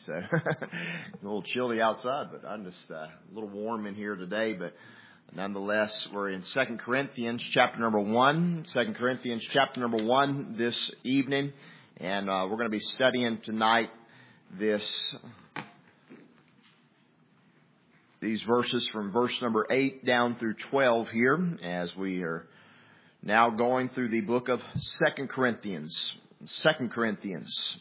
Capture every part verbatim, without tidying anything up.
So a little chilly outside, but I'm just uh, a little warm in here today. But nonetheless, we're in Second Corinthians chapter number one. Second Corinthians chapter number one this evening. And uh, we're going to be studying tonight this these verses from verse number eight down through twelve here, as we are now going through the book of Second Corinthians. Second Corinthians.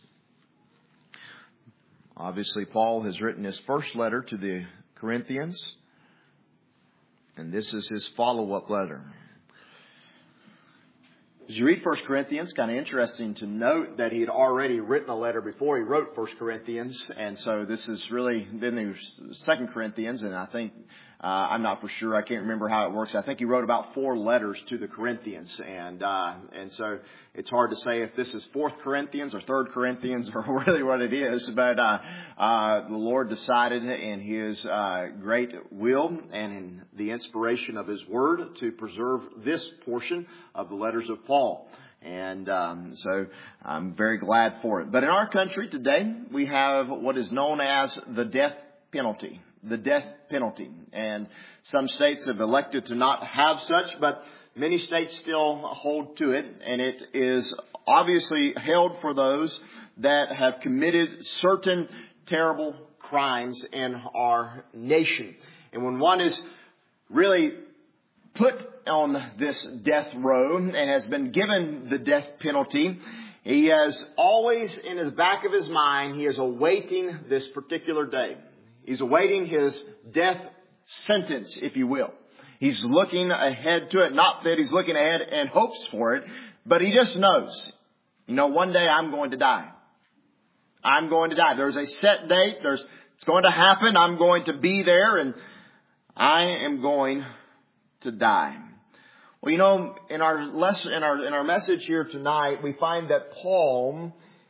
Obviously, Paul has written his first letter to the Corinthians, and this is his follow-up letter. As you read First Corinthians, kind of interesting to note that he had already written a letter before he wrote First Corinthians. And so this is really, then there's Second Corinthians. And I think, uh, I'm not for sure, I can't remember how it works. I think he wrote about four letters to the Corinthians. And, uh, and so it's hard to say if this is Fourth Corinthians or Third Corinthians or really what it is. But, uh, uh, the Lord decided in His, uh, great will and in the inspiration of His Word to preserve this portion of the letters of Paul. And um, so I'm very glad for it. But in our country today, we have what is known as the death penalty. The death penalty. And some states have elected to not have such, but many states still hold to it. And it is obviously held for those that have committed certain terrible crimes in our nation. And when one is really put on this death row and has been given the death penalty, he has always in the back of his mind, he is awaiting this particular day. He's awaiting his death sentence, if you will. He's looking ahead to it. Not that he's looking ahead and hopes for it, but he just knows, you know, one day I'm going to die. I'm going to die. There's a set date. There's, it's going to happen. I'm going to be there, and I am going to die. Well, you know, in our lesson, in our in our message here tonight, we find that Paul,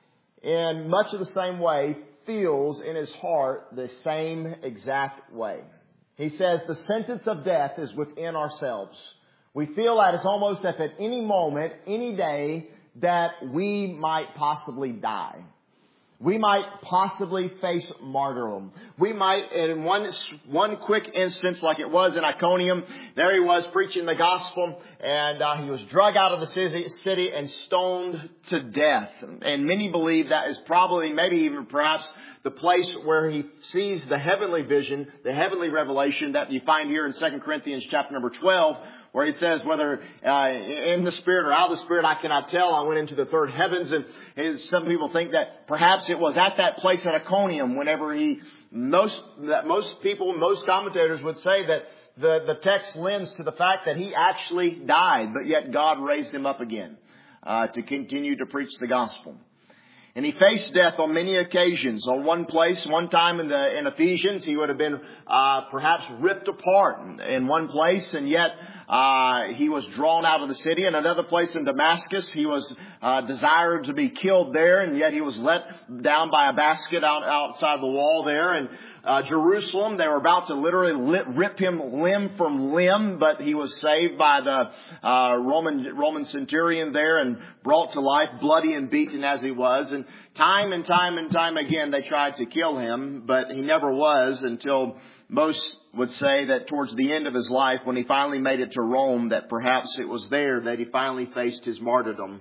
in much of the same way, feels in his heart the same exact way. He says the sentence of death is within ourselves. We feel that it's almost as at any moment, any day, that we might possibly die. We might possibly face martyrdom. We might, in one one quick instance, like it was in Iconium, there he was preaching the gospel, and uh, he was dragged out of the city, city and stoned to death. And many believe that is probably, maybe even perhaps, the place where he sees the heavenly vision, the heavenly revelation that you find here in Second Corinthians chapter number twelve, where he says, whether uh, in the Spirit or out of the Spirit, I cannot tell. I went into the third heavens. And his, some people think that perhaps it was at that place at Iconium whenever he, most, that most people, most commentators would say that the, the text lends to the fact that he actually died, but yet God raised him up again uh, to continue to preach the gospel. And he faced death on many occasions. On one place, one time in the in Ephesians, he would have been uh, perhaps ripped apart in one place, and yet uh, he was drawn out of the city. In another place in Damascus, he was uh, desired to be killed there, and yet he was let down by a basket out outside the wall there. And uh, Jerusalem, they were about to literally lit, rip him limb from limb, but he was saved by the uh, Roman Roman centurion there and brought to life, bloody and beaten as he was. And time and time and time again, they tried to kill him, but he never was, until most would say that towards the end of his life, when he finally made it to Rome, that perhaps it was there that he finally faced his martyrdom.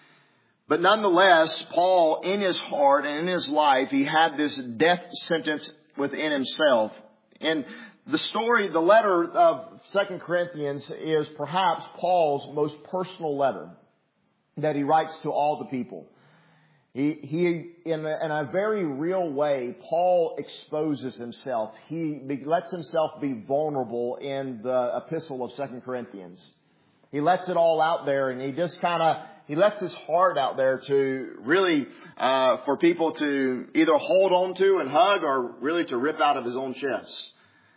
But nonetheless, Paul, in his heart and in his life, he had this death sentence within himself. And the story, the letter of Second Corinthians is perhaps Paul's most personal letter that he writes to all the people. He, he in, a, in a very real way, Paul exposes himself. He be, lets himself be vulnerable in the epistle of Second Corinthians. He lets it all out there, and he just kind of, he lets his heart out there to really, uh, for people to either hold on to and hug, or really to rip out of his own chest.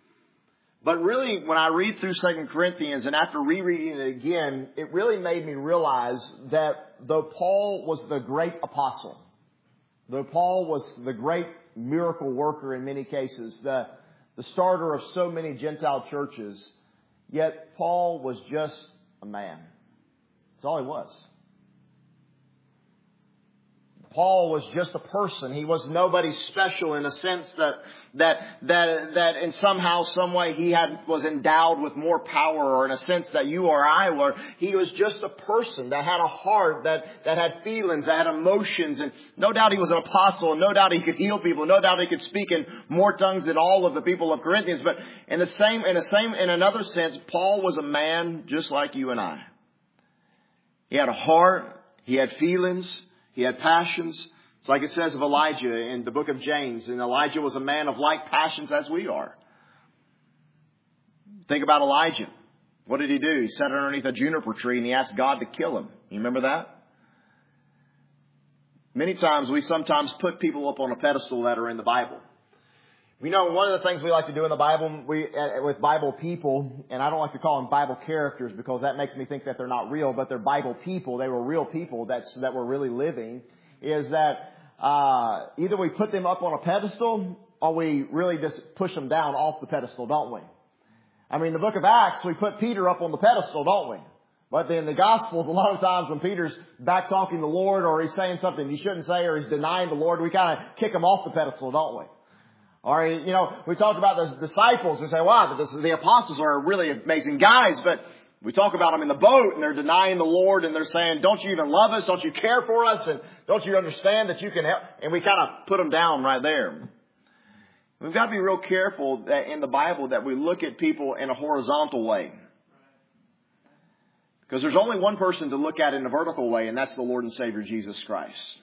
But really, when I read through Second Corinthians, and after rereading it again, it really made me realize that though Paul was the great apostle, though Paul was the great miracle worker in many cases, the, the starter of so many Gentile churches, yet Paul was just a man. That's all he was. Paul was just a person. He was nobody special in a sense that, that, that, that in somehow, some way he had, was endowed with more power, or in a sense that you or I were. He was just a person that had a heart, that, that had feelings, that had emotions. And no doubt he was an apostle, and no doubt he could heal people. No doubt he could speak in more tongues than all of the people of Corinthians. But in the same, in the same, in another sense, Paul was a man just like you and I. He had a heart. He had feelings. He had passions. It's like it says of Elijah in the book of James. And Elijah was a man of like passions as we are. Think about Elijah. What did he do? He sat underneath a juniper tree and he asked God to kill him. You remember that? Many times we sometimes put people up on a pedestal that are in the Bible. We know one of the things we like to do in the Bible, we, with Bible people, and I don't like to call them Bible characters because that makes me think that they're not real, but they're Bible people. They were real people that's, that were really living, is that uh, either we put them up on a pedestal or we really just push them down off the pedestal, don't we? I mean, the book of Acts, we put Peter up on the pedestal, don't we? But then the Gospels, a lot of times when Peter's back talking the Lord, or he's saying something he shouldn't say, or he's denying the Lord, we kind of kick him off the pedestal, don't we? Or, you know, we talk about the disciples. We say, wow, the, the apostles are really amazing guys. But we talk about them in the boat and they're denying the Lord and they're saying, don't you even love us? Don't you care for us? And don't you understand that you can help? And we kind of put them down right there. We've got to be real careful that in the Bible that we look at people in a horizontal way. Because there's only one person to look at in a vertical way, and that's the Lord and Savior Jesus Christ.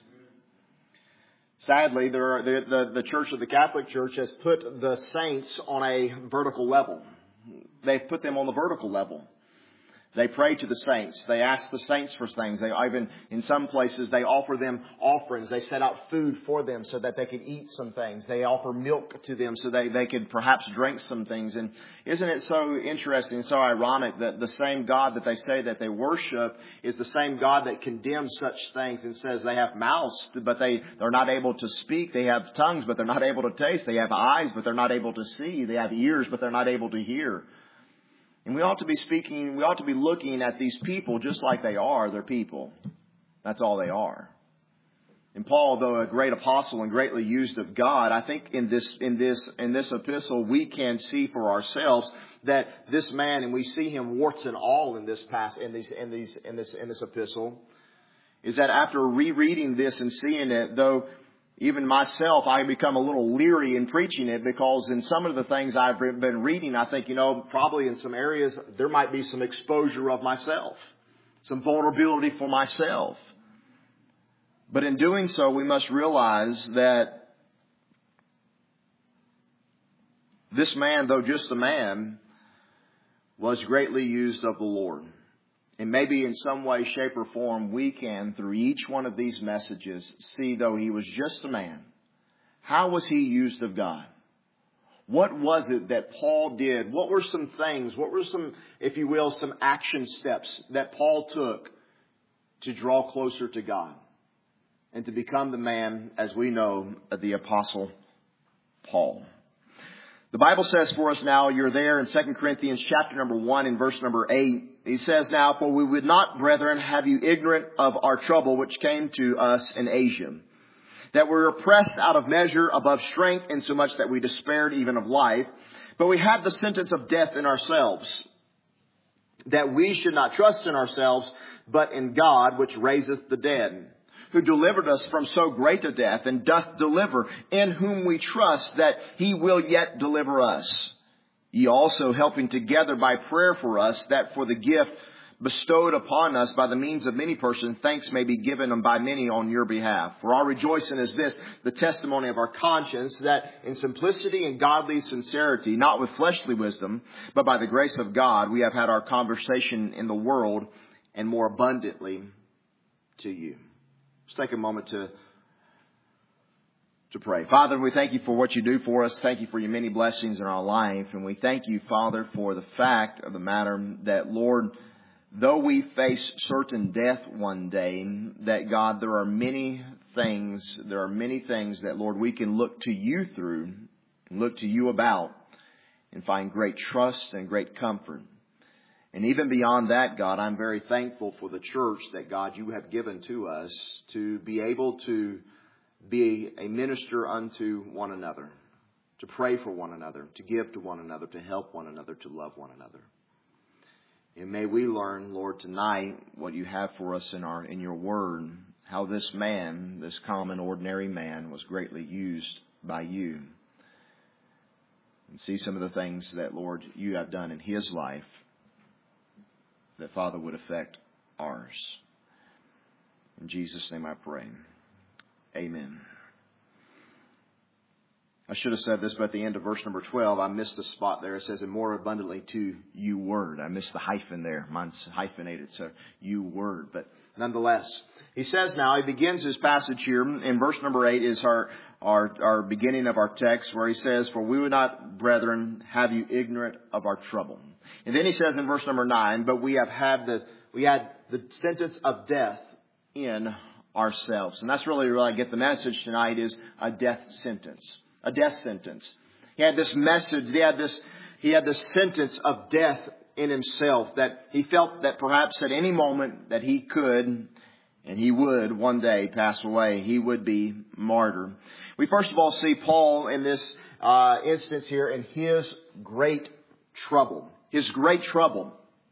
Sadly, there are, the, the, the Church of the Catholic Church has put the saints on a vertical level. They've put them on the vertical level. They pray to the saints. They ask the saints for things. They even, in some places, they offer them offerings. They set out food for them so that they could eat some things. They offer milk to them so they, they could perhaps drink some things. And isn't it so interesting, so ironic that the same God that they say that they worship is the same God that condemns such things and says they have mouths, but they, they're not able to speak. They have tongues, but they're not able to taste. They have eyes, but they're not able to see. They have ears, but they're not able to hear. And we ought to be speaking, we ought to be looking at these people just like they are. They're people. That's all they are. And Paul, though a great apostle and greatly used of God, I think in this, in this, in this epistle, we can see for ourselves that this man, and we see him warts and all in this pass, in these, in these, in this, in this epistle, is that after rereading this and seeing it, though, even myself, I become a little leery in preaching it because in some of the things I've been reading, I think, you know, probably in some areas there might be some exposure of myself, some vulnerability for myself. But in doing so, we must realize that this man, though just a man, was greatly used of the Lord. And maybe in some way, shape, or form, we can, through each one of these messages, see, though he was just a man, how was he used of God? What was it that Paul did? What were some things, what were some, if you will, some action steps that Paul took to draw closer to God and to become the man, as we know, of the Apostle Paul? The Bible says for us now, you're there in Second Corinthians chapter number one and verse number eight. He says now, for we would not, brethren, have you ignorant of our trouble which came to us in Asia, that we were oppressed out of measure above strength, insomuch that we despaired even of life. But we had the sentence of death in ourselves, that we should not trust in ourselves, but in God which raiseth the dead, who delivered us from so great a death, and doth deliver, in whom we trust that he will yet deliver us. Ye also helping together by prayer for us, that for the gift bestowed upon us by the means of many persons, thanks may be given by many on your behalf. For our rejoicing is this, the testimony of our conscience, that in simplicity and godly sincerity, not with fleshly wisdom, but by the grace of God, we have had our conversation in the world, and more abundantly to you. Let's take a moment to to pray. Father, we thank you for what you do for us. Thank you for your many blessings in our life. And we thank you, Father, for the fact of the matter that, Lord, though we face certain death one day, that, God, there are many things, there are many things that, Lord, we can look to you through, look to you about, and find great trust and great comfort. And even beyond that, God, I'm very thankful for the church that, God, you have given to us to be able to be a minister unto one another, to pray for one another, to give to one another, to help one another, to love one another. And may we learn, Lord, tonight what you have for us in our in your word, how this man, this common, ordinary man, was greatly used by you. And see some of the things that, Lord, you have done in his life that, Father, would affect ours. In Jesus' name I pray. Amen. I should have said this, but at the end of verse number twelve, I missed a spot there. It says, and more abundantly to you word. I missed the hyphen there. Mine's hyphenated, so you word. But nonetheless, he says now, he begins his passage here in verse number eight is our, our, our beginning of our text where he says, for we would not, brethren, have you ignorant of our trouble. And then he says in verse number nine, but we have had the, we had the sentence of death in ourselves. And that's really where I get the message tonight is a death sentence. A death sentence. He had this message, he had this, he had this sentence of death in himself that he felt that perhaps at any moment that he could and he would one day pass away. He would be martyred. We first of all see Paul in this uh, instance here in his great trouble. His great trouble.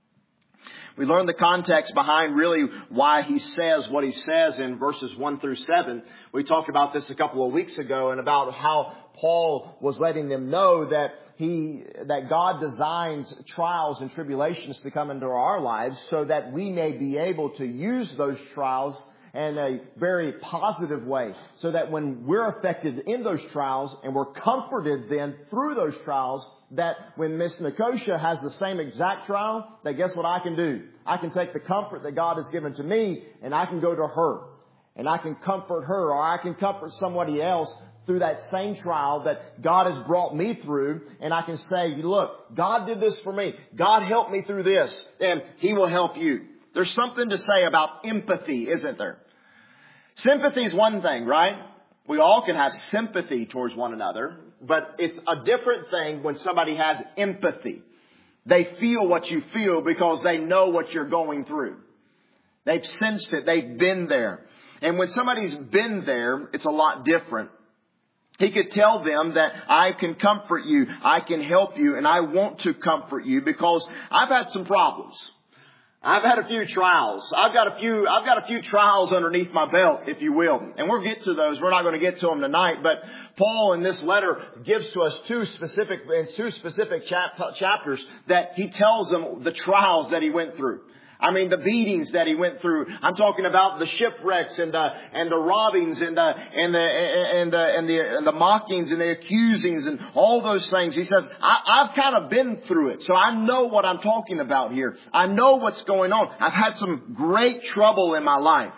We learn the context behind really why he says what he says in verses one through seven. We talked about this a couple of weeks ago and about how Paul was letting them know that he, that God designs trials and tribulations to come into our lives so that we may be able to use those trials in a very positive way. So that when we're affected in those trials and we're comforted then through those trials, that when Miss Nicosia has the same exact trial, that guess what I can do? I can take the comfort that God has given to me and I can go to her. And I can comfort her or I can comfort somebody else through that same trial that God has brought me through. And I can say, look, God did this for me. God helped me through this and He will help you. There's something to say about empathy, isn't there? Sympathy is one thing, right? We all can have sympathy towards one another, but it's a different thing when somebody has empathy. They feel what you feel because they know what you're going through. They've sensed it. They've been there. And when somebody's been there, it's a lot different. He could tell them that I can comfort you, I can help you, and I want to comfort you because I've had some problems. I've had a few trials. I've got a few, I've got a few trials underneath my belt, if you will. And we'll get to those. We're not going to get to them tonight. But Paul in this letter gives to us two specific, in two specific chap, chapters that he tells them the trials that he went through. I mean, the beatings that he went through. I'm talking about the shipwrecks and the, and the robbings and the, and the, and the, and the, and the mockings and the accusings and all those things. He says, I, I've kind of been through it. So I know what I'm talking about here. I know what's going on. I've had some great trouble in my life.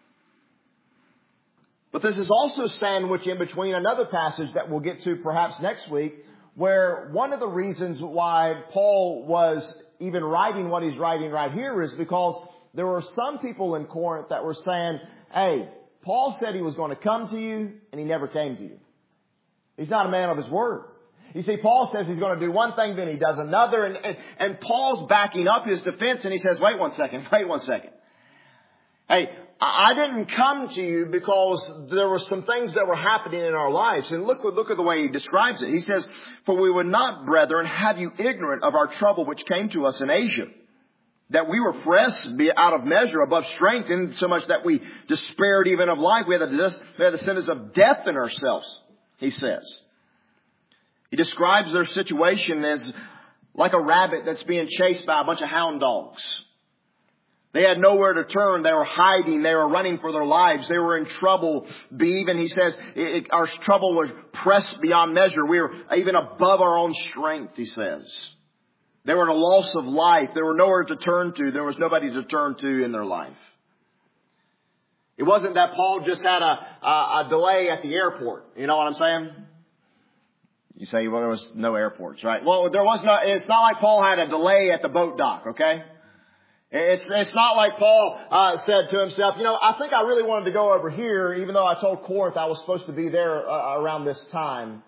But this is also sandwiched in between another passage that we'll get to perhaps next week, where one of the reasons why Paul was even writing what he's writing right here is because there were some people in Corinth that were saying, hey, Paul said he was going to come to you and he never came to you. He's not a man of his word. You see, Paul says he's going to do one thing, then he does another. And, and, and Paul's backing up his defense and he says, wait one second, wait one second. Hey, I didn't come to you because there were some things that were happening in our lives. And look, look at the way he describes it. He says, for we would not, brethren, have you ignorant of our trouble which came to us in Asia, that we were pressed out of measure above strength, in so much that we despaired even of life. We had the, we had the sentence of death in ourselves, he says. He describes their situation as like a rabbit that's being chased by a bunch of hound dogs. They had nowhere to turn. They were hiding. They were running for their lives. They were in trouble. Be even, he says, it, it, our trouble was pressed beyond measure. We were even above our own strength, he says. They were in a loss of life. There were nowhere to turn to. There was nobody to turn to in their life. It wasn't that Paul just had a, a, a delay at the airport. You know what I'm saying? You say, well, there was no airports, right? Well, there was no, it's not like Paul had a delay at the boat dock, okay? It's, it's not like Paul uh, said to himself, you know, I think I really wanted to go over here, even though I told Corinth I was supposed to be there uh, around this time.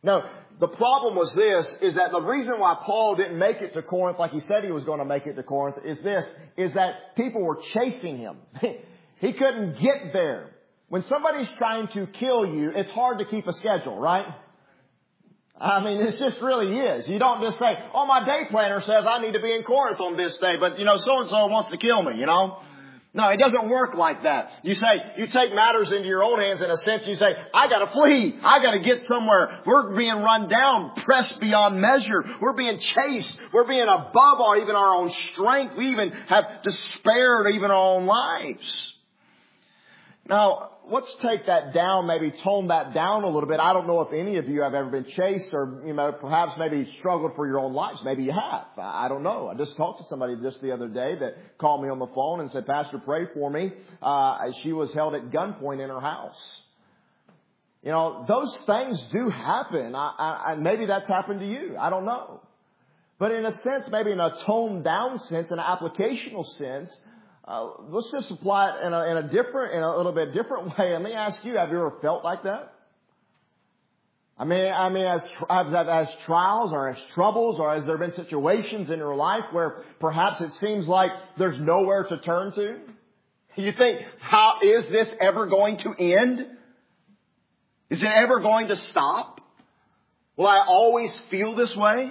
No, the problem was this, is that the reason why Paul didn't make it to Corinth like he said he was going to make it to Corinth is this, is that people were chasing him. He couldn't get there. When somebody's trying to kill you, it's hard to keep a schedule, right? I mean, it just really is. You don't just say, oh, my day planner says I need to be in Corinth on this day, but, you know, so-and-so wants to kill me, you know? No, it doesn't work like that. You say, you take matters into your own hands in a sense. You say, I gotta flee. I gotta get somewhere. We're being run down, pressed beyond measure. We're being chased. We're being above our, even our own strength. We even have despaired even our own lives. Now, let's take that down, maybe tone that down a little bit. I don't know if any of you have ever been chased or, you know, perhaps maybe struggled for your own lives. Maybe you have. I don't know. I just talked to somebody just the other day that called me on the phone and said, Pastor, pray for me. Uh, she was held at gunpoint in her house. You know, those things do happen. I, I, maybe that's happened to you. I don't know. But in a sense, maybe in a toned down sense, in an applicational sense, Uh, let's just apply it in a, in a different, in a little bit different way. Let me ask you, have you ever felt like that? I mean, I mean, as, as, as trials or as troubles or has there been situations in your life where perhaps it seems like there's nowhere to turn to? You think, how is this ever going to end? Is it ever going to stop? Will I always feel this way?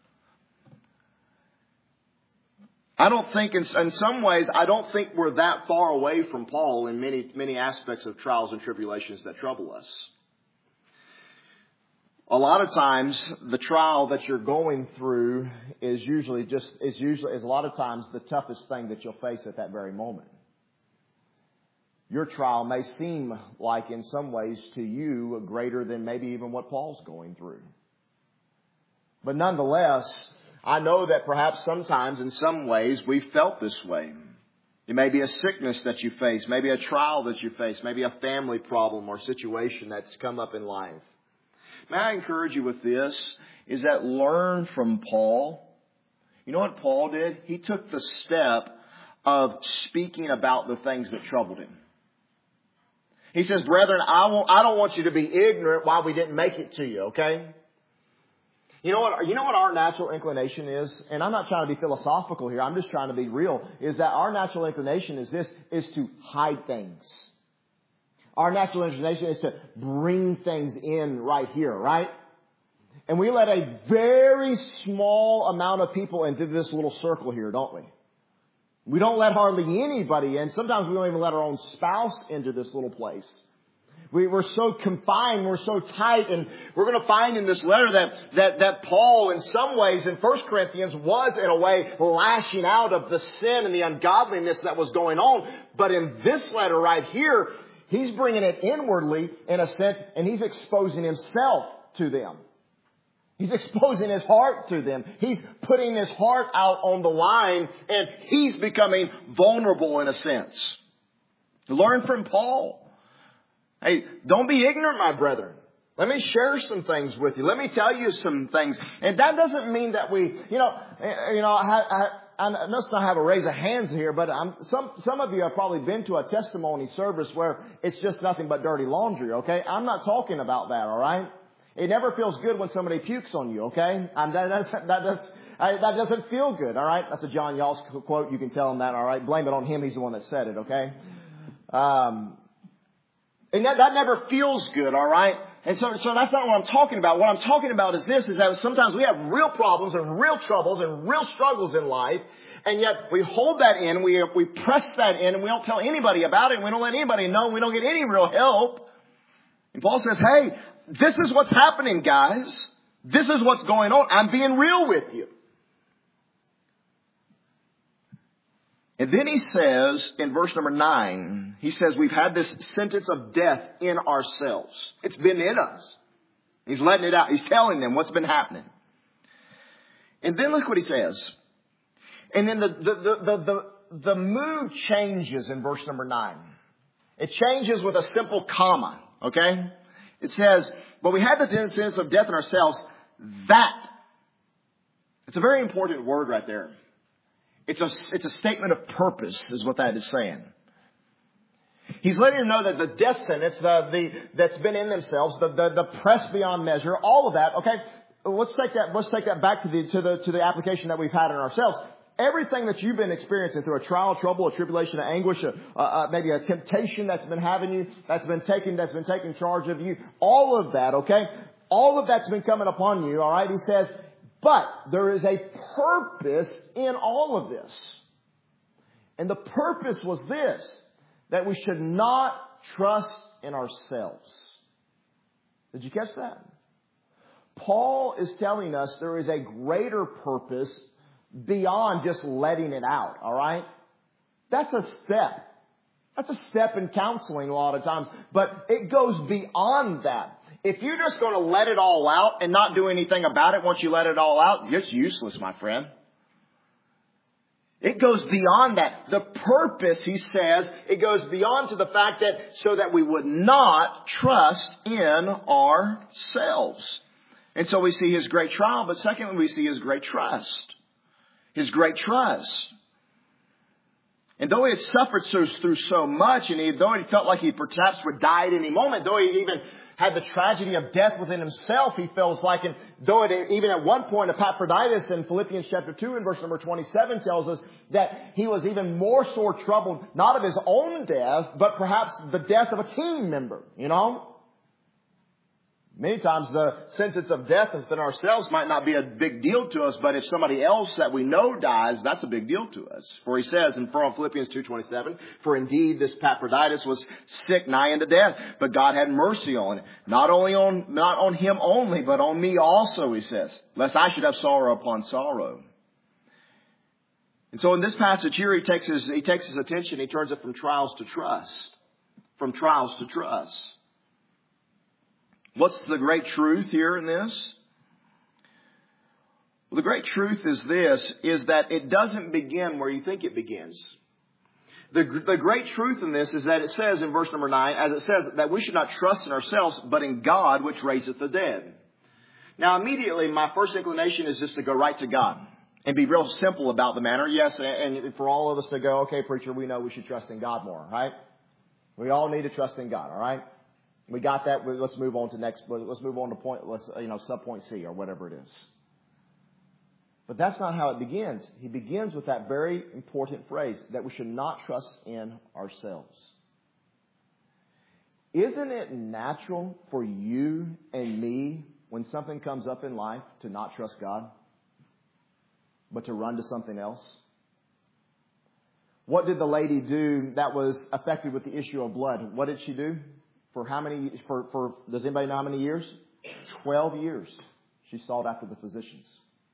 I don't think, in, in some ways, I don't think we're that far away from Paul in many, many aspects of trials and tribulations that trouble us. A lot of times, the trial that you're going through is usually just, is usually, is a lot of times the toughest thing that you'll face at that very moment. Your trial may seem like, in some ways, to you, greater than maybe even what Paul's going through. But nonetheless, I know that perhaps sometimes in some ways we felt this way. It may be a sickness that you face, maybe a trial that you face, maybe a family problem or situation that's come up in life. May I encourage you with this, is that learn from Paul. You know what Paul did? He took the step of speaking about the things that troubled him. He says, brethren, I won't, I don't want you to be ignorant why we didn't make it to you, okay? You know what, you know what our natural inclination is? And I'm not trying to be philosophical here. I'm just trying to be real. Is that our natural inclination is this, is to hide things. Our natural inclination is to bring things in right here, right? And we let a very small amount of people into this little circle here, don't we? We don't let hardly anybody in. Sometimes we don't even let our own spouse into this little place. We, we're so confined, we're so tight, and we're going to find in this letter that, that, that Paul, in some ways, in First Corinthians, was in a way lashing out of the sin and the ungodliness that was going on. But in this letter right here, he's bringing it inwardly, in a sense, and he's exposing himself to them. He's exposing his heart to them. He's putting his heart out on the line, and he's becoming vulnerable in a sense. Learn from Paul. Hey, don't be ignorant, my brethren. Let me share some things with you. Let me tell you some things. And that doesn't mean that we, you know, you know, I, I, I let's not have a raise of hands here, but I'm, some, some of you have probably been to a testimony service where it's just nothing but dirty laundry, okay? I'm not talking about that, all right? It never feels good when somebody pukes on you, okay? And that doesn't, that does, I, that doesn't feel good, all right? That's a John Yalls quote. You can tell him that, all right? Blame it on him. He's the one that said it, okay? Um, And that, that never feels good, all right? And so, so that's not what I'm talking about. What I'm talking about is this, is that sometimes we have real problems and real troubles and real struggles in life, and yet we hold that in, we, we press that in, and we don't tell anybody about it, and we don't let anybody know, and we don't get any real help. And Paul says, hey, this is what's happening, guys. This is what's going on. I'm being real with you. And then he says in verse number nine, he says we've had this sentence of death in ourselves. It's been in us. He's letting it out. He's telling them what's been happening. And then look what he says. And then the, the, the, the, the, the mood changes in verse number nine. It changes with a simple comma. Okay? It says, but we had the sentence of death in ourselves, that. It's a very important word right there. It's a, it's a statement of purpose is what that is saying. He's letting them know that the death sentence, the, the, that's been in themselves, the, the, the press beyond measure, all of that, okay? Let's take that, let's take that back to the, to the, to the application that we've had in ourselves. Everything that you've been experiencing through a trial, trouble, a tribulation, an anguish, a, uh, maybe a temptation that's been having you, that's been taking, that's been taking charge of you, all of that, okay? All of that's been coming upon you, all right? He says, but there is a purpose in all of this. And the purpose was this, that we should not trust in ourselves. Did you catch that? Paul is telling us there is a greater purpose beyond just letting it out, all right? That's a step. That's a step in counseling a lot of times, but it goes beyond that. If you're just going to let it all out and not do anything about it once you let it all out, it's useless, my friend. It goes beyond that. The purpose, he says, it goes beyond to the fact that so that we would not trust in ourselves. And so we see his great trial, but secondly, we see his great trust. His great trust. And though he had suffered so, through so much, and he, though he felt like he perhaps would die at any moment, though he even had the tragedy of death within himself, he feels like, and though it, even at one point, Epaphroditus in Philippians chapter two and verse number twenty-seven tells us that he was even more sore troubled, not of his own death, but perhaps the death of a team member, you know? Many times the sentence of death within ourselves might not be a big deal to us, but if somebody else that we know dies, that's a big deal to us. For he says in Philippians two twenty-seven, for indeed this Epaphroditus was sick nigh unto death, but God had mercy on it. Not only on, not on him only, but on me also, he says, lest I should have sorrow upon sorrow. And so in this passage here, he takes his, he takes his attention, he turns it from trials to trust. From trials to trust. What's the great truth here in this? Well, the great truth is this, is that it doesn't begin where you think it begins. The, the great truth in this is that it says in verse number nine, as it says, that we should not trust in ourselves, but in God, which raiseth the dead. Now, immediately, my first inclination is just to go right to God and be real simple about the matter. Yes, and for all of us to go, okay, preacher, we know we should trust in God more, right? We all need to trust in God, all right? We got that. Let's move on to next. Let's move on to point. Let's you know sub point C or whatever it is. But that's not how it begins. He begins with that very important phrase that we should not trust in ourselves. Isn't it natural for you and me when something comes up in life to not trust God, but to run to something else? What did the lady do that was affected with the issue of blood? What did she do? For how many, for, for, does anybody know how many years? Twelve years. She sought after the physicians.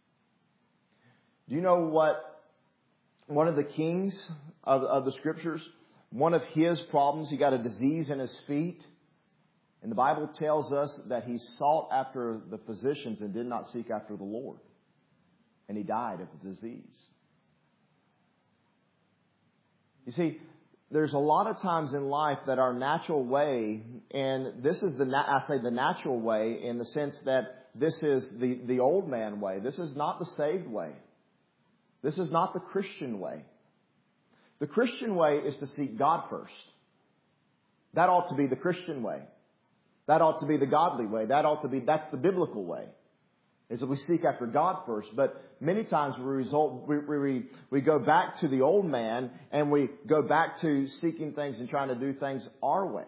Do you know what one of the kings of, of the scriptures, one of his problems, he got a disease in his feet. And the Bible tells us that he sought after the physicians and did not seek after the Lord. And he died of the disease. You see, there's a lot of times in life that our natural way, and this is the, I say the natural way in the sense that this is the, the old man way. This is not the saved way. This is not the Christian way. The Christian way is to seek God first. That ought to be the Christian way. That ought to be the godly way. That ought to be, that's the biblical way. Is that we seek after God first. But many times we result, we, we, we go back to the old man and we go back to seeking things and trying to do things our way.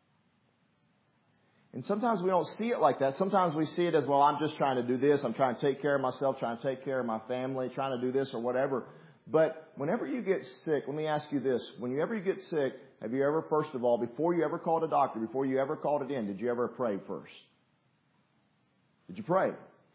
And sometimes we don't see it like that. Sometimes we see it as, well, I'm just trying to do this. I'm trying to take care of myself, trying to take care of my family, trying to do this or whatever. But whenever you get sick, let me ask you this. Whenever you get sick, have you ever, first of all, before you ever called a doctor, before you ever called it in, did you ever pray first? Did you pray?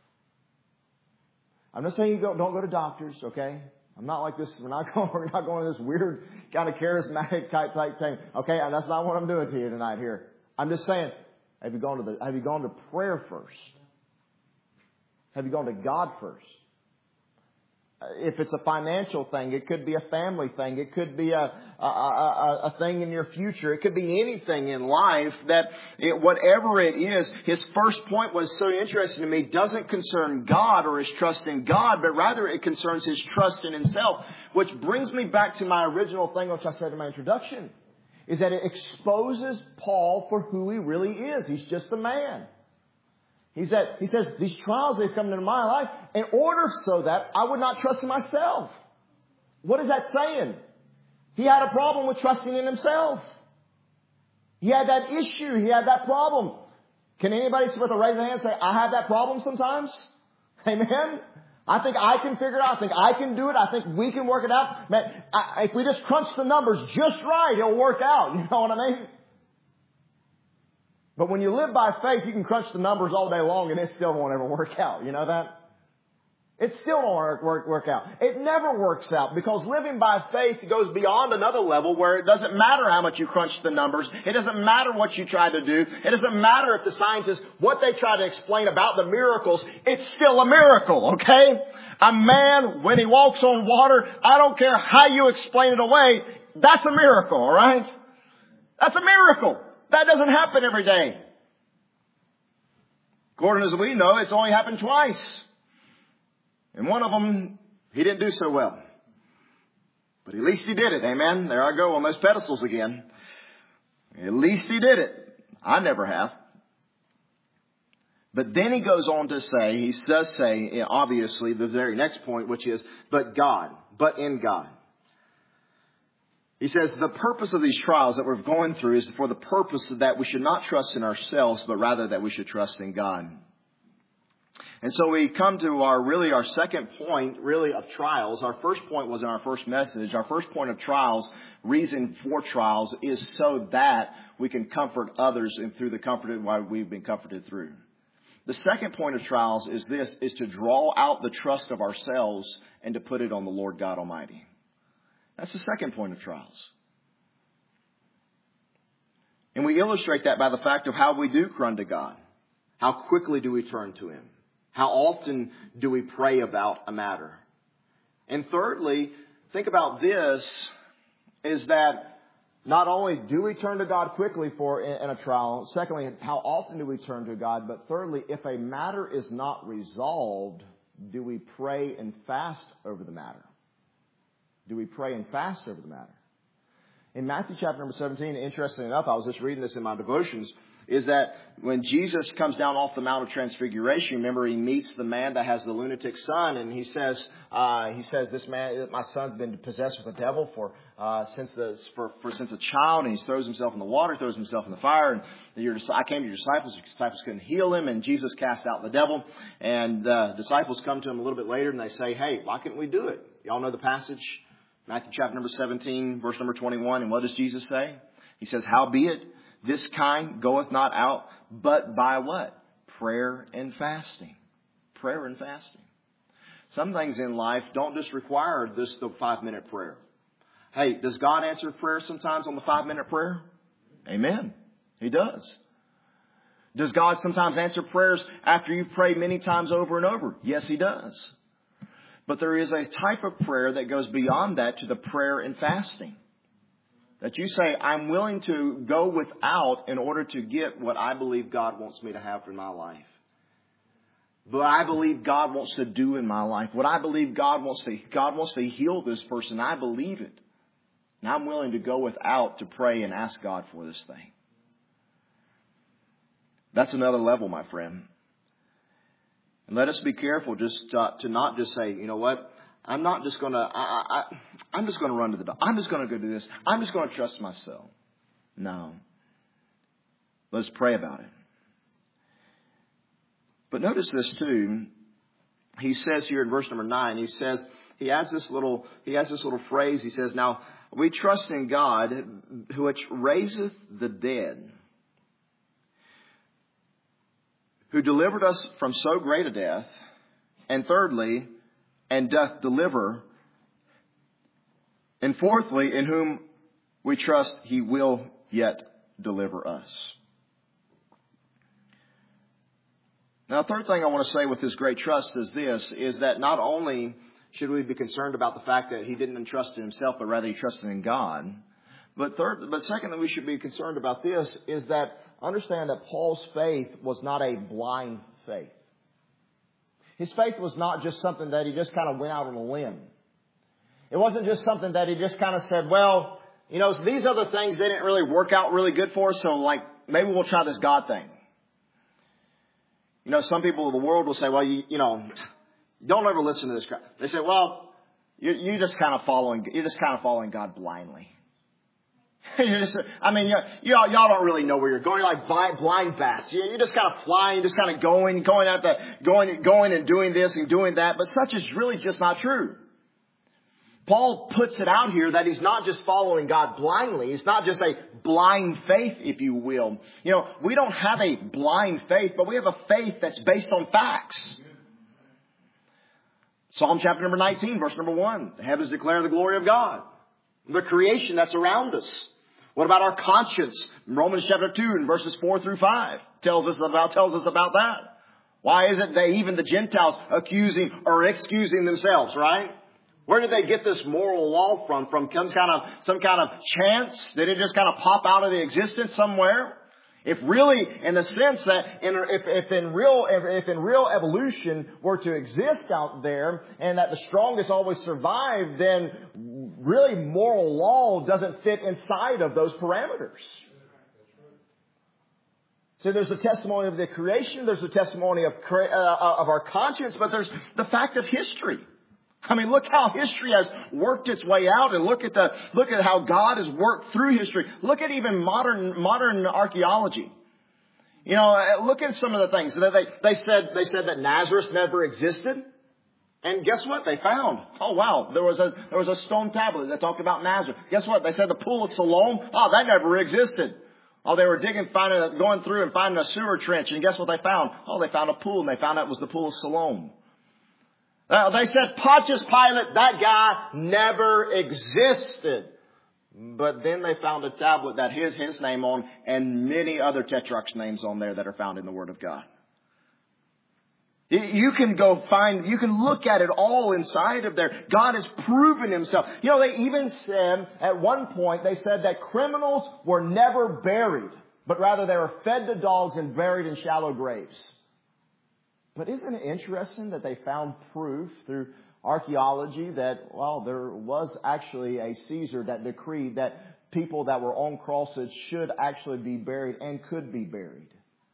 I'm not saying you don't, don't go to doctors, okay? I'm not like this. We're not going, we're not going to this weird kind of charismatic type, type thing. Okay, that's not what I'm doing to you tonight here. I'm just saying, have you gone to the, have you gone to prayer first? Have you gone to God first? If it's a financial thing, it could be a family thing. It could be a, a, a, a thing in your future. It could be anything in life that it, whatever it is, his first point was so interesting to me, doesn't concern God or his trust in God, but rather it concerns his trust in himself, which brings me back to my original thing, which I said in my introduction. is that it exposes Paul for who he really is. He's just a man. He said, he says, these trials that have come into my life in order so that I would not trust in myself. What is that saying? He had a problem with trusting in himself. He had that issue. He had that problem. Can anybody with a raise a hand say, I have that problem sometimes? Amen? I think I can figure it out. I think I can do it. I think we can work it out. Man, I, if we just crunch the numbers just right, it'll work out. You know what I mean? But when you live by faith, you can crunch the numbers all day long and it still won't ever work out. You know that? It still won't work, work, work out. It never works out because living by faith goes beyond another level where it doesn't matter how much you crunch the numbers. It doesn't matter what you try to do. It doesn't matter if the scientists, what they try to explain about the miracles, it's still a miracle, okay? A man, when he walks on water, I don't care how you explain it away, that's a miracle, all right? That's a miracle. That doesn't happen every day. According as we know, it's only happened twice. And one of them, he didn't do so well. But at least he did it. Amen. There I go on those pedestals again. At least he did it. I never have. But then he goes on to say, he does say, obviously, the very next point, which is, but God, but in God. He says the purpose of these trials that we're going through is for the purpose that we should not trust in ourselves, but rather that we should trust in God. And so we come to our really our second point really of trials. Our first point was in our first message. Our first point of trials, reason for trials, is so that we can comfort others and through the comfort why we've been comforted through. The second point of trials is this, is to draw out the trust of ourselves and to put it on the Lord God Almighty. That's the second point of trials. And we illustrate that by the fact of how we do run to God. How quickly do we turn to Him? How often do we pray about a matter? And thirdly, think about this, is that not only do we turn to God quickly for in a trial, secondly, how often do we turn to God? But thirdly, if a matter is not resolved, do we pray and fast over the matter? Do we pray and fast over the matter? In Matthew chapter number seventeen, interestingly enough, I was just reading this in my devotions, is that when Jesus comes down off the Mount of Transfiguration, remember he meets the man that has the lunatic son, and he says, uh, he says, this man, my son's been possessed with the devil for, uh, since the, for, for since a child, and he throws himself in the water, throws himself in the fire, and your, I came to your disciples, your disciples couldn't heal him, and Jesus cast out the devil, and, uh, disciples come to him a little bit later, and they say, hey, why can't we do it? Y'all know the passage? Matthew chapter number seventeen, verse number twenty-one, and what does Jesus say? He says, howbeit, this kind goeth not out, but by what? Prayer and fasting. Prayer and fasting. Some things in life don't just require this the five minute prayer. Hey, does God answer prayer sometimes on the five minute prayer? Amen. He does. Does God sometimes answer prayers after you pray many times over and over? Yes, He does. But there is a type of prayer that goes beyond that to the prayer and fasting. That you say, I'm willing to go without in order to get what I believe God wants me to have in my life. What I believe God wants to do in my life. What I believe God wants to, God wants to heal this person. I believe it. And I'm willing to go without to pray and ask God for this thing. That's another level, my friend. And let us be careful just uh, to not just say, you know what? I'm not just going to, I, I, I'm just going to run to the door. I'm just going to go do this. I'm just going to trust myself. No. Let's pray about it. But notice this too. He says here in verse number nine, he says, he adds this little, he has this little phrase. He says, now we trust in God, which raiseth the dead, who delivered us from so great a death. And thirdly, and doth deliver. And fourthly, in whom we trust He will yet deliver us. Now, the third thing I want to say with this great trust is this, is that not only should we be concerned about the fact that he didn't entrust in himself, but rather he trusted in God. But third, but secondly, we should be concerned about this, is that understand that Paul's faith was not a blind faith. His faith was not just something that he just kind of went out on a limb. It wasn't just something that he just kind of said, well, you know, these other things, they didn't really work out really good for us. So like, maybe we'll try this God thing. You know, some people in the world will say, well, you, you know, don't ever listen to this guy. They say, well, you're, you're just kind of following, you're just kind of following God blindly. You're just, I mean, you, you all, y'all don't really know where you're going. You're like blind, blind bats. You, you're just kind of flying, just kind of going, going at the, going, going and doing this and doing that. But such is really just not true. Paul puts it out here that he's not just following God blindly. It's not just a blind faith, if you will. You know, we don't have a blind faith, but we have a faith that's based on facts. Psalm chapter number nineteen, verse number one. The heavens declare the glory of God. The creation that's around us. What about our conscience? Romans chapter two and verses four through five tells us about, tells us about that. Why is it they, even the Gentiles, accusing or excusing themselves, right? Where did they get this moral law from? From some kind of, some kind of chance? Did it just kind of pop out of the existence somewhere? If really, in the sense that in, if, if in real, if, if in real evolution were to exist out there and that the strongest always survive, then really moral law doesn't fit inside of those parameters. So there's a testimony of the creation, there's a testimony of, uh, of our conscience, but there's the fact of history. I mean, look how history has worked its way out, and look at the, look at how God has worked through history. Look at even modern, modern archaeology. You know, look at some of the things that they, they said, they said that Nazareth never existed. And guess what they found? Oh wow, there was a, there was a stone tablet that talked about Nazareth. Guess what? They said the pool of Siloam, oh, that never existed. Oh, they were digging, finding, going through and finding a sewer trench, and guess what they found? Oh, they found a pool, and they found out it was the pool of Siloam. Uh, they said Pontius Pilate, that guy never existed. But then they found a tablet that has his name on and many other tetrarchs' names on there that are found in the Word of God. You can go find, you can look at it all inside of there. God has proven himself. You know, they even said, at one point, they said that criminals were never buried, but rather they were fed to dogs and buried in shallow graves. But isn't it interesting that they found proof through archaeology that, well, there was actually a Caesar that decreed that people that were on crosses should actually be buried and could be buried.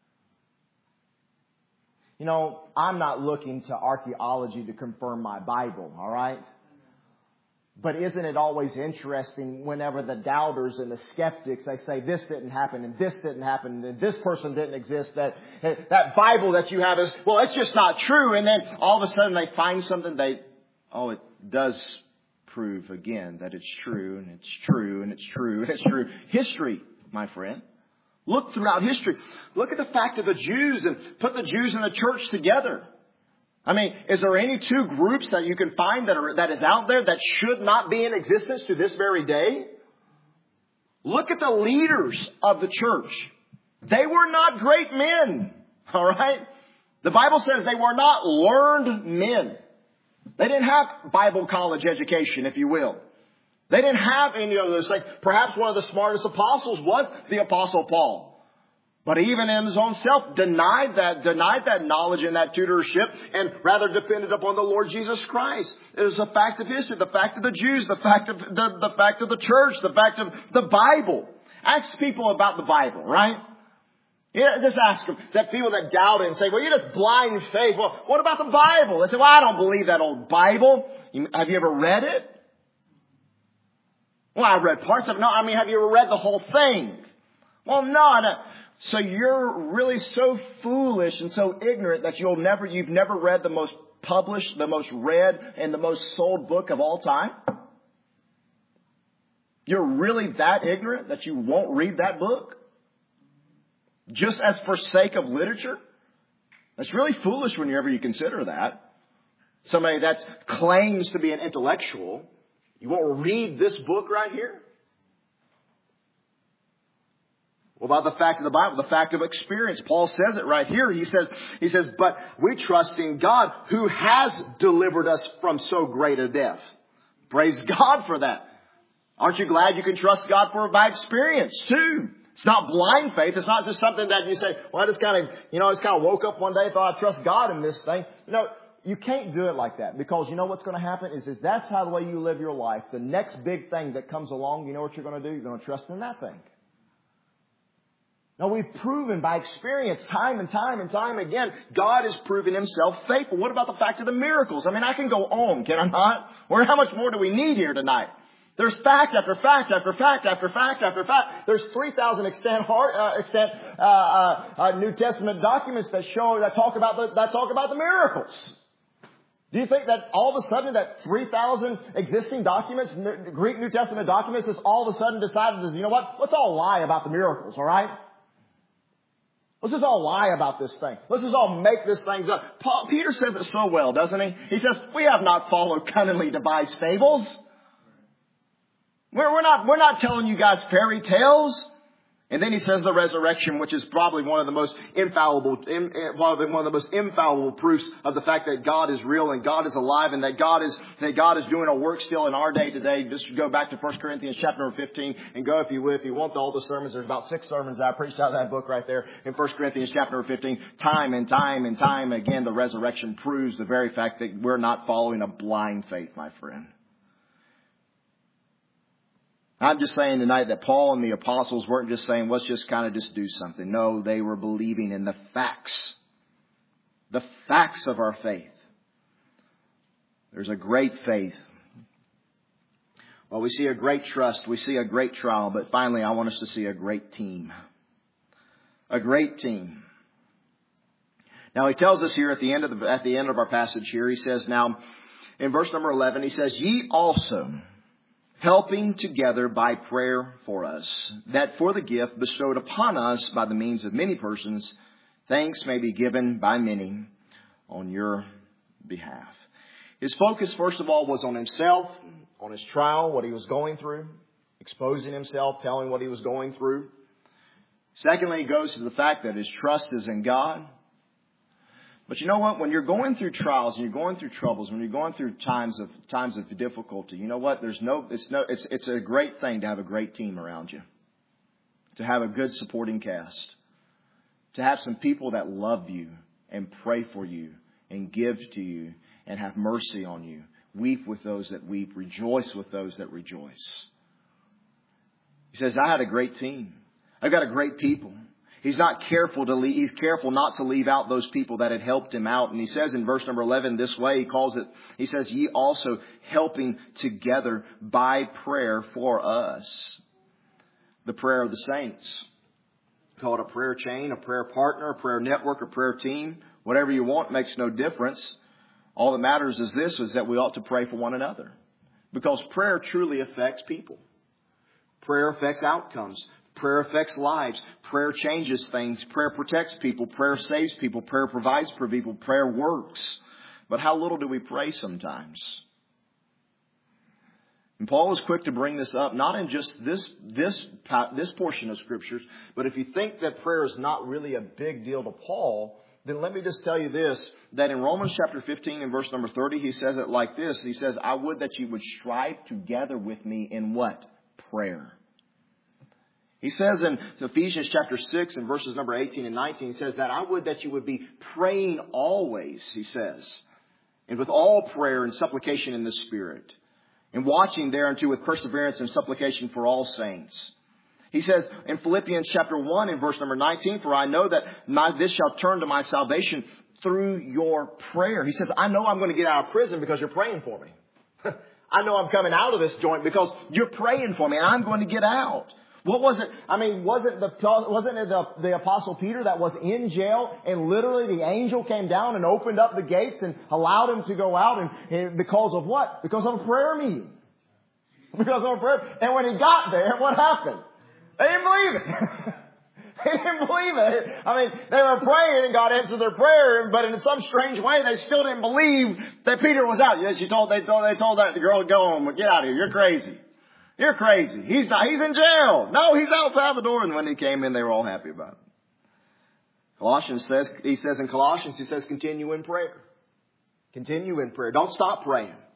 You know, I'm not looking to archaeology to confirm my Bible, all right? But isn't it always interesting whenever the doubters and the skeptics, they say this didn't happen and this didn't happen and this person didn't exist, that that Bible that you have is, well, it's just not true. And then all of a sudden they find something they, oh, it does prove again that it's true and it's true and it's true and it's true. History, my friend. Look throughout history. Look at the fact of the Jews and put the Jews and the church together. I mean, is there any two groups that you can find that are, that is out there that should not be in existence to this very day? Look at the leaders of the church. They were not great men. All right. The Bible says they were not learned men. They didn't have Bible college education, if you will. They didn't have any of those things. Perhaps one of the smartest apostles was the Apostle Paul. But even in his own self, denied that, denied that knowledge and that tutorship and rather depended upon the Lord Jesus Christ. It is a fact of history, the fact of the Jews, the fact of the, the fact of the church, the fact of the Bible. Ask people about the Bible, right? Yeah, just ask them. That people that doubt it and say, well, you're just blind faith. Well, what about the Bible? They say, well, I don't believe that old Bible. You, have you ever read it? Well, I've read parts of it. No, I mean, have you ever read the whole thing? Well, no, no. So you're really so foolish and so ignorant that you'll never, you've never read the most published, the most read, and the most sold book of all time? You're really that ignorant that you won't read that book? Just as for sake of literature? That's really foolish whenever you consider that. Somebody that claims to be an intellectual, you won't read this book right here? What about the fact of the Bible, the fact of experience? Paul says it right here. He says, he says, but we trust in God who has delivered us from so great a death. Praise God for that. Aren't you glad you can trust God for by experience too? It's not blind faith. It's not just something that you say, well, I just kind of, you know, I just kind of woke up one day and thought I trust God in this thing. You know, You can't do it like that, because you know what's going to happen is if that's how the way you live your life, the next big thing that comes along, you know what you're going to do? You're going to trust in that thing. Now, we've proven by experience time and time and time again, God has proven Himself faithful. What about the fact of the miracles? I mean, I can go on, can I not? Or how much more do we need here tonight? There's fact after fact after fact after fact after fact. There's three thousand extant, heart, uh, extant uh, uh, uh, New Testament documents that show that talk about the, that talk about the miracles. Do you think that all of a sudden that three thousand existing documents, Greek New Testament documents, has all of a sudden decided, you know what? Let's all lie about the miracles, all right? Let's just all lie about this thing. Let's just all make this thing up. Paul, Peter says it so well, doesn't he? He says, we have not followed cunningly devised fables. We're, we're not, we're not telling you guys fairy tales. And then he says the resurrection, which is probably one of the most infallible, one of the most infallible proofs of the fact that God is real and God is alive and that God is, that God is doing a work still in our day today. Just go back to First Corinthians chapter number fifteen and go if you will, if you want all the sermons. There's about six sermons that I preached out of that book right there in First Corinthians chapter number fifteen. Time and time and time again, the resurrection proves the very fact that we're not following a blind faith, my friend. I'm just saying tonight that Paul and the apostles weren't just saying, let's just kind of just do something. No, they were believing in the facts. The facts of our faith. There's a great faith. Well, we see a great trust. We see a great trial. But finally, I want us to see a great team. A great team. Now, he tells us here at the end of the, at the end of our passage here, he says, now, in verse number eleven, he says, ye also, helping together by prayer for us, that for the gift bestowed upon us by the means of many persons, thanks may be given by many on your behalf. His focus, first of all, was on himself, on his trial, what he was going through, exposing himself, telling what he was going through. Secondly, he goes to the fact that his trust is in God. But you know what? When you're going through trials and you're going through troubles, when you're going through times of times of difficulty, you know what? There's no, it's no, it's it's a great thing to have a great team around you, to have a good supporting cast, to have some people that love you and pray for you and give to you and have mercy on you, weep with those that weep, rejoice with those that rejoice. He says, I had a great team. I've got a great people. He's not careful to leave, he's careful not to leave out those people that had helped him out. And he says in verse number eleven this way, he calls it, he says, ye also helping together by prayer for us. The prayer of the saints. Call it a prayer chain, a prayer partner, a prayer network, a prayer team. Whatever you want makes no difference. All that matters is this, is that we ought to pray for one another. Because prayer truly affects people. Prayer affects outcomes. Prayer affects lives. Prayer changes things. Prayer protects people. Prayer saves people. Prayer provides for people. Prayer works. But how little do we pray sometimes? And Paul is quick to bring this up, not in just this, this, this portion of Scriptures, but if you think that prayer is not really a big deal to Paul, then let me just tell you this, that in Romans chapter fifteen and verse number thirty, he says it like this. He says, I would that you would strive together with me in what? Prayer. He says in Ephesians chapter six and verses number eighteen and nineteen, he says that I would that you would be praying always, he says, and with all prayer and supplication in the Spirit, and watching thereunto with perseverance and supplication for all saints. He says in Philippians chapter one and verse number nineteen, for I know that my, this shall turn to my salvation through your prayer. He says, I know I'm going to get out of prison because you're praying for me. I know I'm coming out of this joint because you're praying for me and I'm going to get out. What was it? I mean, wasn't the, wasn't it the, the Apostle Peter that was in jail and literally the angel came down and opened up the gates and allowed him to go out and, and because of what? Because of a prayer meeting. Because of a prayer. And when he got there, what happened? They didn't believe it. They didn't believe it. I mean, they were praying and God answered their prayer, but in some strange way, they still didn't believe that Peter was out. Yes, you told, they told, they told that girl, go home, get out of here. You're crazy. You're crazy. He's not, he's in jail. No, he's outside the door. And when he came in, they were all happy about it. Colossians says, he says in Colossians, he says, continue in prayer. Continue in prayer. Don't stop praying.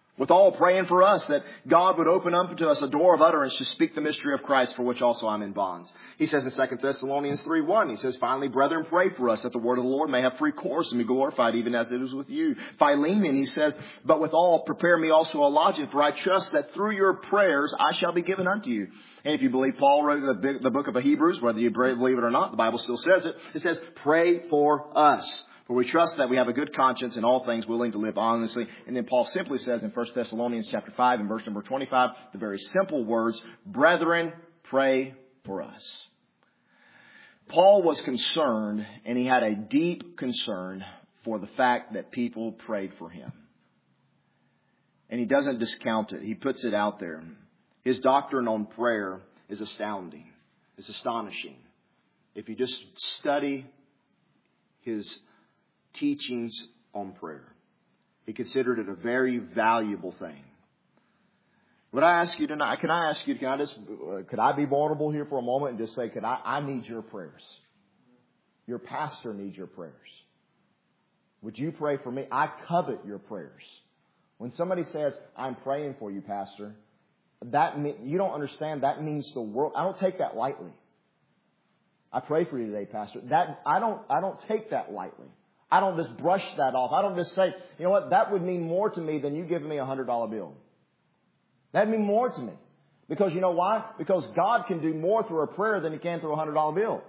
With all praying for us that God would open up to us a door of utterance to speak the mystery of Christ, for which also I'm in bonds. He says in Second Thessalonians three one, he says, finally, brethren, pray for us that the word of the Lord may have free course and be glorified even as it is with you. Philemon, he says, but with all prepare me also a lodging, for I trust that through your prayers I shall be given unto you. And if you believe Paul wrote the, the book of Hebrews, whether you believe it or not, the Bible still says it. It says, pray for us. For we trust that we have a good conscience in all things, willing to live honestly. And then Paul simply says in First Thessalonians chapter five and verse number twenty-five, the very simple words, brethren, pray for us. Paul was concerned, and he had a deep concern for the fact that people prayed for him. And he doesn't discount it. He puts it out there. His doctrine on prayer is astounding. It's astonishing. If you just study his teachings on prayer, he considered it a very valuable thing. Would I ask you tonight, can I ask you, can I just, uh, could I be vulnerable here for a moment and just say, could I, I need your prayers. Your pastor needs your prayers. Would you pray for me? I covet your prayers. When somebody says, I'm praying for you, pastor, that you don't understand, that means the world. I don't take that lightly. I pray for you today, pastor. That, I don't, I don't take that lightly. I don't just brush that off. I don't just say, you know what, that would mean more to me than you giving me a hundred dollar bill. That'd mean more to me. Because you know why? Because God can do more through a prayer than He can through a hundred dollar bill.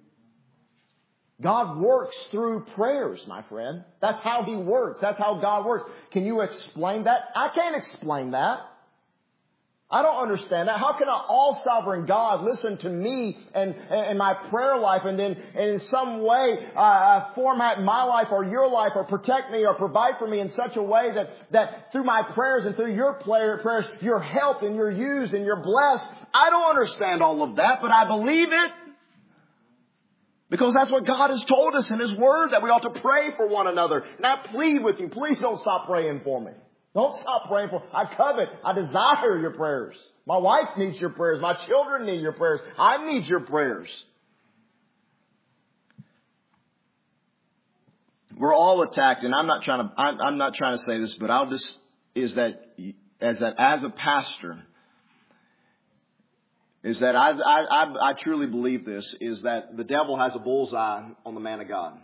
God works through prayers, my friend. That's how He works. That's how God works. Can you explain that? I can't explain that. I don't understand that. How can an all-sovereign God listen to me and, and my prayer life and then and in some way uh, format my life or your life or protect me or provide for me in such a way that, that through my prayers and through your prayers you're helped and you're used and you're blessed? I don't understand all of that, but I believe it. Because that's what God has told us in His Word, that we ought to pray for one another. And I plead with you, please don't stop praying for me. Don't stop praying for me. I covet, I desire your prayers. My wife needs your prayers. My children need your prayers. I need your prayers. We're all attacked, and I'm not trying to, I'm, I'm not trying to say this, but I'll just, is that, as that as a pastor, is that I, I, I, I truly believe this, is that the devil has a bullseye on the man of God.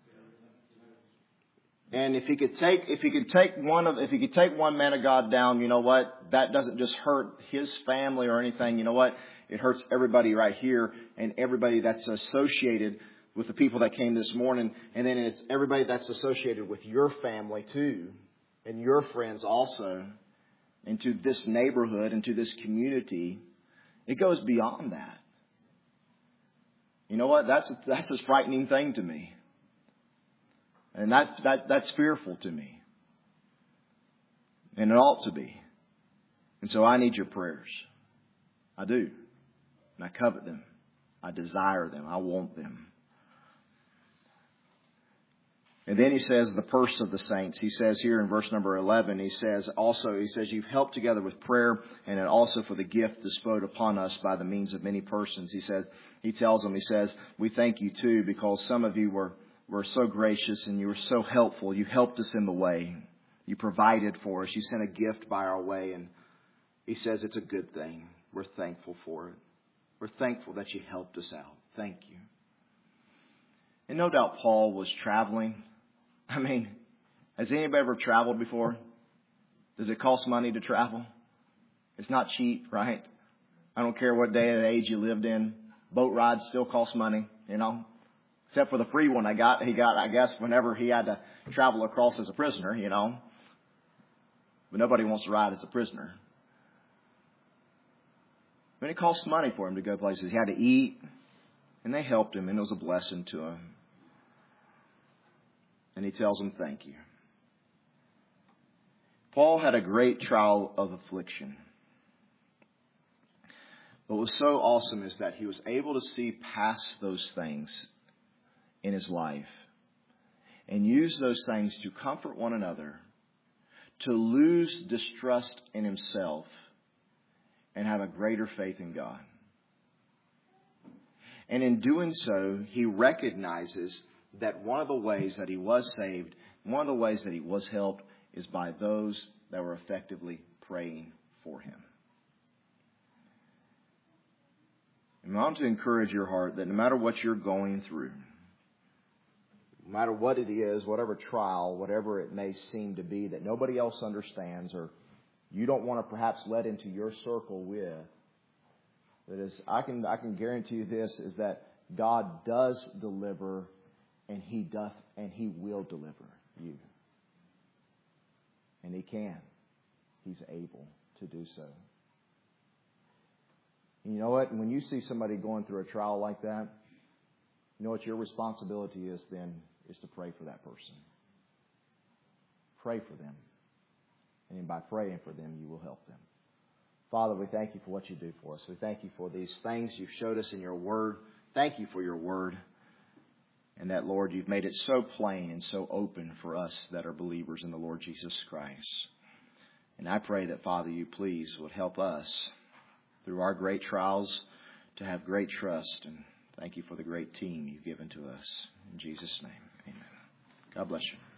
And if he could take, if he could take one of, if he could take one man of God down, you know what? That doesn't just hurt his family or anything. You know what? It hurts everybody right here and everybody that's associated with the people that came this morning. And then it's everybody that's associated with your family too. And your friends also. And to this neighborhood and to this community. It goes beyond that. You know what? That's, that's a frightening thing to me. And that, that that's fearful to me. And it ought to be. And so I need your prayers. I do. And I covet them. I desire them. I want them. And then he says the purse of the saints. He says here in verse number eleven, he says also, he says, you've helped together with prayer and also for the gift bestowed upon us by the means of many persons. He says, he tells them, he says, we thank you too because some of you were were so gracious and you were so helpful. You helped us in the way. You provided for us. You sent a gift by our way. And he says it's a good thing. We're thankful for it. We're thankful that you helped us out. Thank you. And no doubt Paul was traveling. I mean, has anybody ever traveled before? Does it cost money to travel? It's not cheap, right? I don't care what day and age you lived in. Boat rides still cost money, you know. Except for the free one I got, he got, I guess, whenever he had to travel across as a prisoner, you know. But nobody wants to ride as a prisoner. But it cost money for him to go places. He had to eat, and they helped him, and it was a blessing to him. And he tells them, thank you. Paul had a great trial of affliction. But what was so awesome is that he was able to see past those things in his life and use those things to comfort one another, to lose distrust in himself and have a greater faith in God. And in doing so, he recognizes that one of the ways that he was saved, one of the ways that he was helped, is by those that were effectively praying for him. And I want to encourage your heart that no matter what you're going through, no matter what it is, whatever trial, whatever it may seem to be that nobody else understands or you don't want to perhaps let into your circle with, that is, I can I can guarantee you this, is that God does deliver, and He doth and He will deliver you. And He can. He's able to do so. And you know what? When you see somebody going through a trial like that, you know what your responsibility is then? Is to pray for that person. Pray for them. And by praying for them, you will help them. Father, we thank you for what you do for us. We thank you for these things you've showed us in your word. Thank you for your word. And that, Lord, you've made it so plain and so open for us that are believers in the Lord Jesus Christ. And I pray that, Father, you please would help us through our great trials to have great trust. And thank you for the great team you've given to us. In Jesus' name, amen. God bless you.